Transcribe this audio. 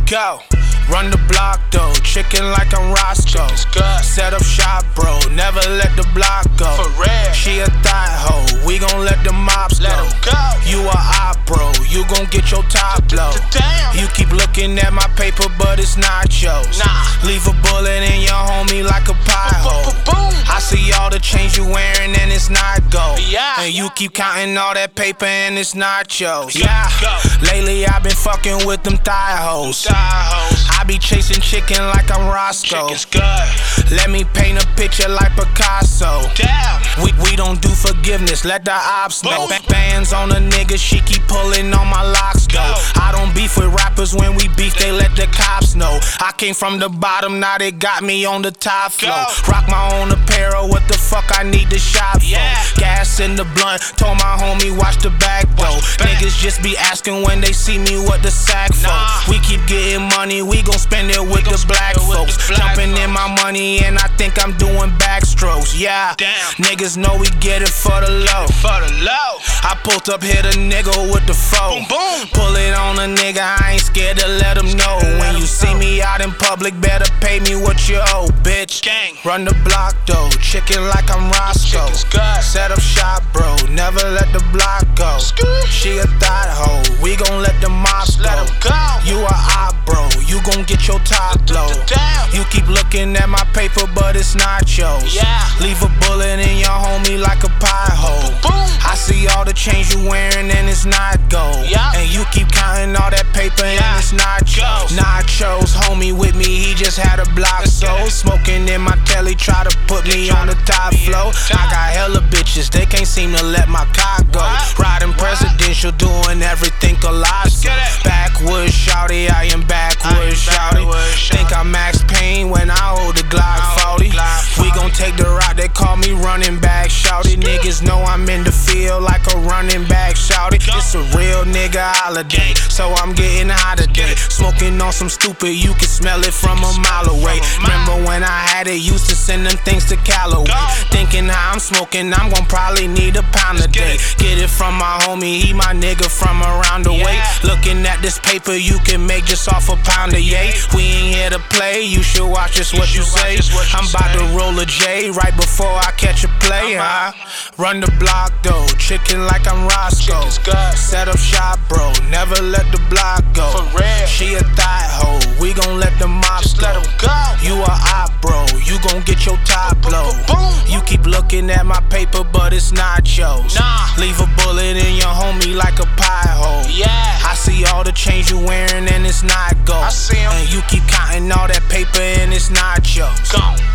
go. Run the block though, chicken like I'm Roscoe. Set up shop, bro, never let the block go. For real. She a thigh hoe, we gon' let the mops Let 'em go. You a op, bro, you gon' get your top blow. Damn. You keep looking at my paper, but it's not yours. Nah. Leave a bullet in your homie like a pie hole. Boom. I see all the chains you wearing and it's not gold. Yeah. And you keep counting all that paper and it's not yours. Yeah. Go. Lately I've been fucking with them thigh hoes. I be chasing chicken like I'm Roscoe. Chicken's good. Let me paint a picture like Picasso. Damn. We don't do forgiveness, let the ops know. Boom. Bands on a nigga, she keep pulling on my locks though. I don't beef with rappers, when we beef they let the cops know. I came from the bottom, now they got me on the top floor. Rock my own apparel, what the fuck I need to shop for? Yeah. Gas in the blunt, told my homie watch the back though. Niggas just be asking when they see me what the sack for. Nah. We keep getting money, we gon' spend it with the black folks. Jumping in my money and I think I'm doing backstrokes. Yeah, Damn. niggas know we get it for the low. For the low. I pulled up, hit a nigga with the foe. Boom, boom. Pull it on a nigga, I ain't scared to let him know. When you see me out in public, better pay me what you owe, bitch. Gang. Run the block though, chicken like I'm Roscoe. Chicken's good. Set up shop, bro, never let the block go. She a thought hoe, we gon' let the mops Let 'em go. You a op, bro, you gon' get your top blow. Damn. You keep looking at my paper, but it's not yours. Yeah. Leave a bullet in your homie like a pie hole. Boom. I see all the chains you wearing and it's not gold. Yeah. And you keep counting all that paper and Yeah. it's nachos. Nachos, homie with me, he just had a block sold. Smoking in my telly, try to put me on the top floor. I got hella bitches, they can't seem to let my cock go. Riding presidential, doing everything colossal. Backwoods shouty, I am backwoods shouty. Think I'm Max Payne when I hold the Glock 40. We gon' take the route, they call me running back shouty. Niggas know I'm in the field like a running back shouty. It's a real nigga holiday, so I'm getting high today. Smoking on some stupid, you can smell it from a mile away. Remember when I had it, used to send them things to Callaway. Thinking how I'm smoking, I'm gon' probably need a pound a day. Get it from my homie, he my nigga from around the way. Looking at this paper, you can make just off a pound of yay. We ain't here to play, you should watch just what you say. I'm about to roll a J right before I catch a play, huh? Run the block though, chicken like I'm Roscoe. Set up shop, bro, never let the block go. For real. She a thigh hoe, we gon' let the mops Let 'em go. You a op, bro, you gon' get your top blow. Boom. You keep looking at my paper, but it's not yours. Nah. Leave a bullet in your homie like a pie hole. Yeah. I see all the chains you wearing and it's not gold. I see 'em. And you keep counting all that paper and it's not yours. Gone.